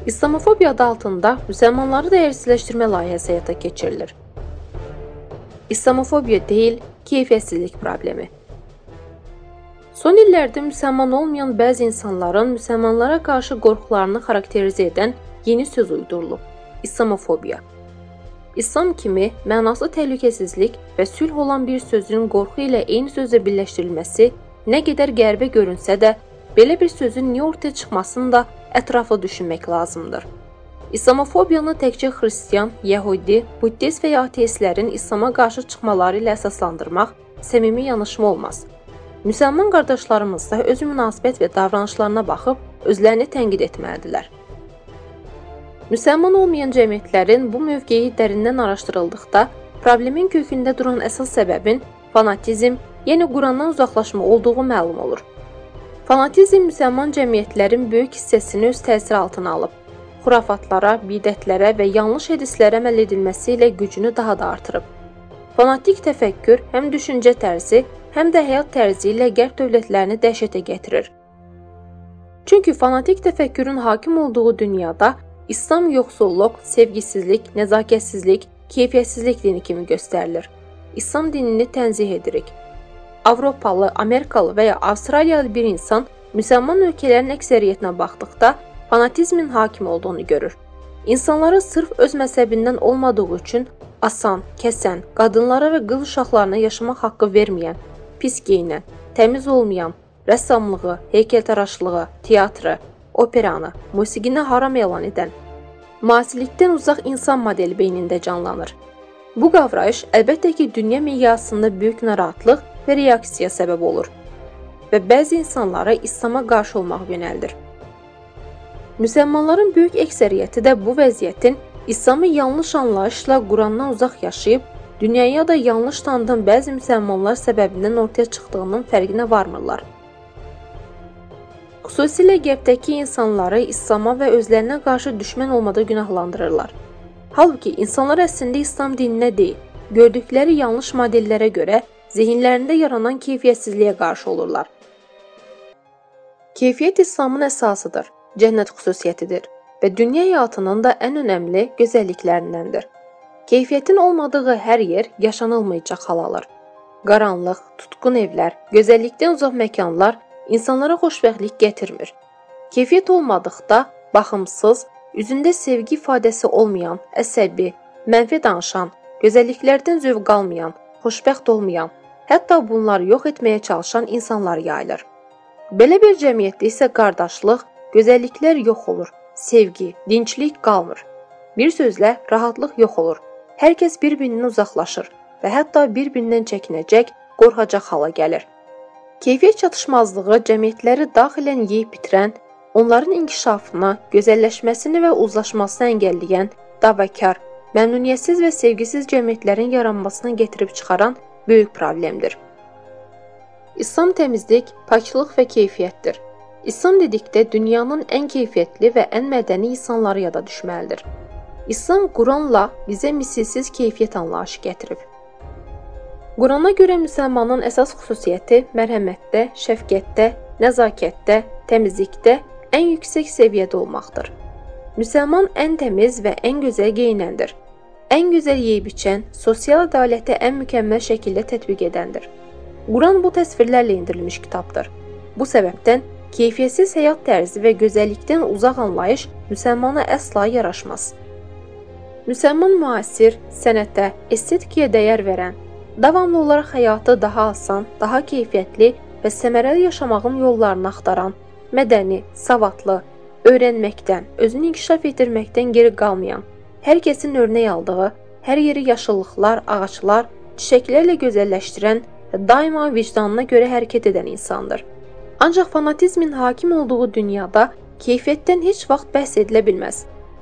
İslamofobiya adı altında müsəlmanları dəyərsizləşdirmə layihəsi həyata keçirilir. İslamofobiya deyil, keyfiyyətsizlik problemi. Son illərdə müsəlman olmayan bəzi insanların müsəlmanlara qarşı qorxularını xarakterizə edən yeni söz uydurulub. İslamofobiya. İslam kimi mənası təhlükəsizlik və sülh olan bir sözün qorxu ilə eyni sözlə birləşdirilməsi nə qədər qəribə görünsə də, belə bir sözün niyə ortaya çıxmasını da ətraflı düşünmək lazımdır. İslamofobiyanı təkcə xristian, yəhudi, buddist və ya ateistlərin İslama qarşı çıxmaları ilə əsaslandırmaq səmimi yanaşma olmaz. Müsəlman qardaşlarımız da öz münasibət və davranışlarına baxıb özlərini tənqid etməlidirlər. Müsəlman olmayan cəmiyyətlərin bu mövqeyi dərindən araşdırıldıqda, problemin kökündə duran əsas səbəbin fanatizm, yəni Qurandan uzaqlaşma olduğu məlum olur. Fanatizm müsəlman cəmiyyətlərin böyük hissəsini öz təsiri altına alıb, xurafatlara, bidətlərə və yanlış hədislərə əməl edilməsi ilə gücünü daha da artırıb. Fanatik təfəkkür həm düşüncə tərzi, həm də həyat tərzi ilə qərb dövlətlərini dəhşətə gətirir. Çünki fanatik təfəkkürün hakim olduğu dünyada İslam yoxsulluq, sevgisizlik, nəzakətsizlik, keyfiyyətsizlik dini kimi göstərilir. İslam dinini tənzih edirik. Avropalı, Amerikalı və ya Avstraliyalı bir insan müsəlman ölkələrin əksəriyyətinə baxdıqda fanatizmin hakim olduğunu görür. İnsanları sırf öz məzhəbindən olmadığı üçün asan, kəsən, qadınlara və qız uşaqlarına yaşamaq haqqı verməyən, pis geyinən, təmiz olmayan, rəssamlığı, heykəltaraşlığı, teatrı, operanı, musiqini haram elan edən, müasirlikdən uzaq insan modeli beynində canlanır. Bu qavrayış əlbəttə ki, dünya miqyasında böyük narahatlıq və reaksiya səbəb olur və bəzi insanlara İslama qarşı olmaq yönəldir. Müsəlmanların böyük əksəriyyəti də bu vəziyyətin İslamı yanlış anlayışla Qurandan uzaq yaşayıb, dünyaya da yanlış tanıdan bəzi müsəlmanlar səbəbindən ortaya çıxdığının fərqinə varmırlar. Xüsusilə qərbdəki insanları İslama və özlərinə qarşı düşmən olmada günahlandırırlar. Halbuki insanlar əslində İslam dininə deyil, gördükləri yanlış modellərə görə zehinlərində yaranan keyfiyyətsizliyə qarşı olurlar. Keyfiyyət İslamın əsasıdır, cənnət xüsusiyyətidir və dünya həyatının da ən önəmli gözəlliklərindəndir. Keyfiyyətin olmadığı hər yer yaşanılmayacaq hal alır. Qaranlıq, tutqun evlər, gözəllikdən uzaq məkanlar insanlara xoşbəxtlik gətirmir. Keyfiyyət olmadıqda baxımsız, üzündə sevgi ifadəsi olmayan, əsəbi, mənfi danışan, gözəlliklərdən zövq almayan, xoşbəxt olmayan, hətta bunları yox etməyə çalışan insanlar yayılır. Belə bir cəmiyyətdə isə qardaşlıq, gözəlliklər yox olur, sevgi, dinçlik qalmır. Bir sözlə, rahatlıq yox olur. Hər kəs bir-birindən uzaqlaşır və hətta bir-birindən çəkinəcək, qorxacaq hala gəlir. Keyfiyyət çatışmazlığı cəmiyyətləri daxilən yeyib bitirən, onların inkişafına, gözəlləşməsini və uzlaşmasını əngəlləyən, davakar, məmnuniyyətsiz və sevgisiz cəmiyyətlərin yaranmasına gətirib çıxaran böyük problemdir. İslam təmizlik, paklıq və keyfiyyətdir. İslam dedikdə dünyanın ən keyfiyyətli və ən mədəni insanları yada düşməlidir. İslam Quranla bizə misilsiz keyfiyyət anlayışı gətirib. Qurana görə müsəlmanın əsas xüsusiyyəti mərhəmətdə, şəfqətdə, nəzakətdə, təmizlikdə ən yüksək səviyyədə olmaqdır. Müsəlman ən təmiz və ən gözəl geyinəndir. Ən gözəl yeyib içən, sosial ədaləti ən mükəmməl şəkildə tətbiq edəndir. Quran bu təsvirlərlə indirilmiş kitabdır. Bu səbəbdən keyfiyyətsiz həyat tərzi və gözəllikdən uzaq anlayış müsəlmana əsla yaraşmaz. Müsəlman müasir, sənətə, estetikaya dəyər verən, davamlı olaraq həyatı daha asan, daha keyfiyyətli və səmərəli yaşamağın yollarını axtaran, mədəni, savadlı, öyrənməkdən, özünü inkişaf etdirməkdən geri qalmayan, hər kəsin örnək aldığı, hər yeri yaşıllıqlar, ağaclar, çiçəklərlə gözəlləşdirən və daima vicdanına görə hərəkət edən insandır. Ancaq fanatizmin hakim olduğu dünyada keyfiyyətdən heç vaxt bəhs edilə bilməz.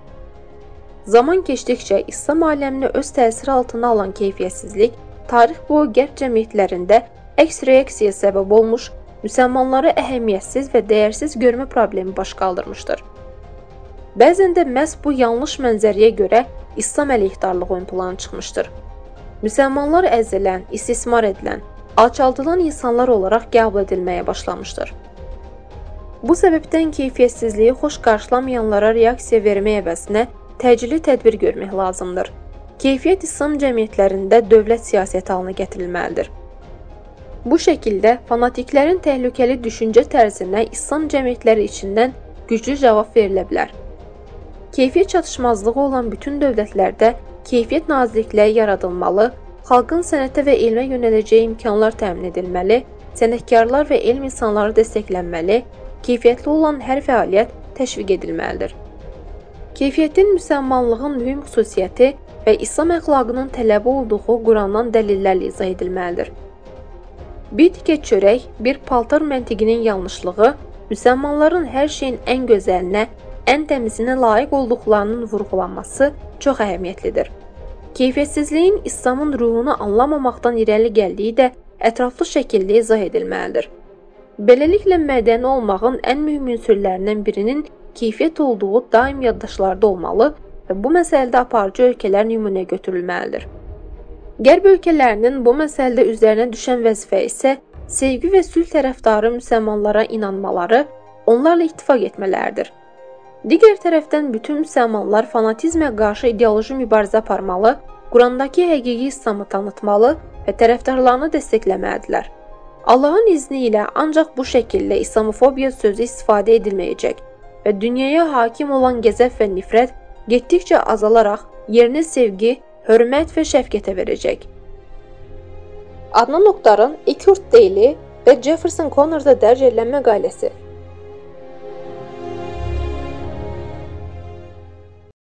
Zaman keçdikcə İslam aləmini öz təsiri altına alan keyfiyyətsizlik tarix boyu qərb cəmiyyətlərində əks reaksiya səbəb olmuş, müsəlmanları əhəmiyyətsiz və dəyərsiz görmə problemi baş qaldırmışdır. Bəzən də məhz bu yanlış mənzərəyə görə İslam əleyhdarlığı ön plana çıxmışdır. Müsəlmanlar əzilən, istismar edilən, alçaldılan insanlar olaraq qəbul edilməyə başlamışdır. Bu səbəbdən keyfiyyətsizliyi xoş qarşılamayanlara reaksiya vermək əvəzinə təcili tədbir görmək lazımdır. Keyfiyyət İslam cəmiyyətlərində dövlət siyasəti halına gətirilməlidir. Bu şəkildə fanatiklərin təhlükəli düşüncə tərzinə İslam cəmiyyətləri içindən güclü cavab verilə bilər. Keyfiyyət çatışmazlığı olan bütün dövlətlərdə keyfiyyət nazirlikləri yaradılmalı, xalqın sənətə və elmə yönələcəyi imkanlar təmin edilməli, sənətkarlar və elm insanları dəstəklənməli, keyfiyyətli olan hər fəaliyyət təşviq edilməlidir. Keyfiyyətin müsəlmanlığın mühüm xüsusiyyəti və İslam əxlaqının tələbi olduğu Qurandan dəlillərlə izah edilməlidir. Bir tikə çörək, bir paltar məntiqinin yanlışlığı, müsəlmanların hər şeyin ən gözəlinə, ən təmizinə layiq olduqlarının vurğulanması çox əhəmiyyətlidir. Keyfiyyətsizliyin İslamın ruhunu anlamamaqdan irəli gəldiyi də ətraflı şəkildə izah edilməlidir. Beləliklə, mədəni olmağın ən mühüm ünsürlərindən birinin keyfiyyət olduğu daim yaddaşlarda olmalı və bu məsələdə aparıcı ölkələr nümunə götürülməlidir. Qərb ölkələrinin bu məsələdə üzərinə düşən vəzifə isə sevgi və sülh tərəfdarı müsəlmanlara inanmaları, onlarla ittifaq etmələridir. Digər tərəfdən bütün müsəlmanlar fanatizmə qarşı ideoloji mübarizə aparmalı, Qurandakı həqiqi İslamı tanıtmalı və tərəfdarlarını dəstəkləməlidirlər. Allahın izni ilə ancaq bu şəkildə İslamofobiya sözü istifadə edilməyəcək və dünyaya hakim olan qəzəb və nifrət getdikcə azalaraq yerinə sevgi, hörmət və şəfqətə verəcək. Adnan Oktarın Eckart Daily və Jefferson Connor'da dərc edilən məqaləsi.